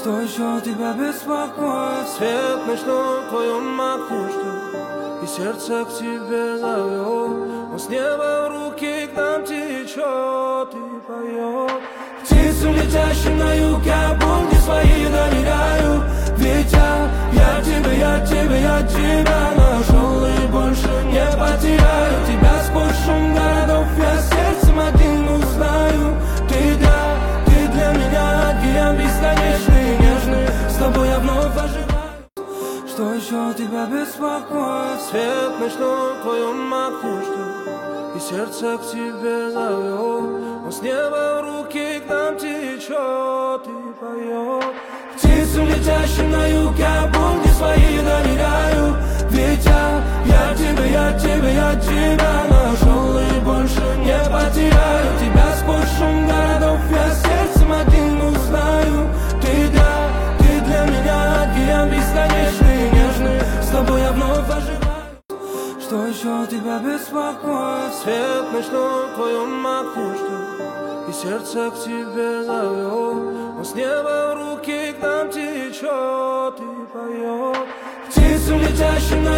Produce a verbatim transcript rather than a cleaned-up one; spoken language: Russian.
Что еще тебя беспокоит? Свет ночной в твоем окне ждет, и сердце к тебе зовет. Но с неба в руки к нам течет и поет. Птицам, летящим на юг, я будни свои доверяю. Ведь я, я тебя, я тебя, я тебя нашел и больше не потеряю. Тебя сквозь шум городов я сердцем один узнаю. Ты да, ты для меня океан бесконечный и нежный. С тобой я вновь оживаю. Что еще тебя беспокоит? Свет ночной в твоем окне ждет, и сердце к тебе зовет. Но с неба в руки к нам течет и поет. Птицам, летящим на юг, я будни свои доверяю. Ведь я, я тебя, я тебя, я тебя нашел и больше не потеряю. Тебя сквозь шум городов я сердцем один узнаю. Ты да, ты для меня океан бесконечный и нежный. С тобой я вновь оживаю. Что еще тебя беспокоит? Свет ночной в твоем окне ждет, и сердце к тебе зовет. Но с неба в руки к нам течет и поет. Птицам, летящим на